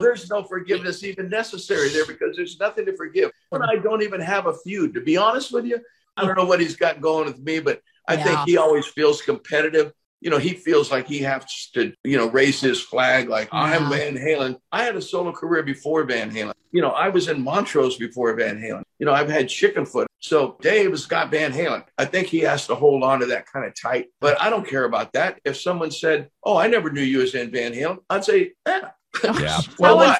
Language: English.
There's no forgiveness even necessary there because there's nothing to forgive. And I don't even have a feud. To be honest with you, I don't know what he's got going with me, but I think he always feels competitive. He feels like he has to, raise his flag like I'm Van Halen. I had a solo career before Van Halen. I was in Montrose before Van Halen. I've had Chickenfoot. So Dave has got Van Halen. I think he has to hold on to that kind of tight. But I don't care about that. If someone said, "Oh, I never knew you as in Van Halen," I'd say, Yeah. Well, what?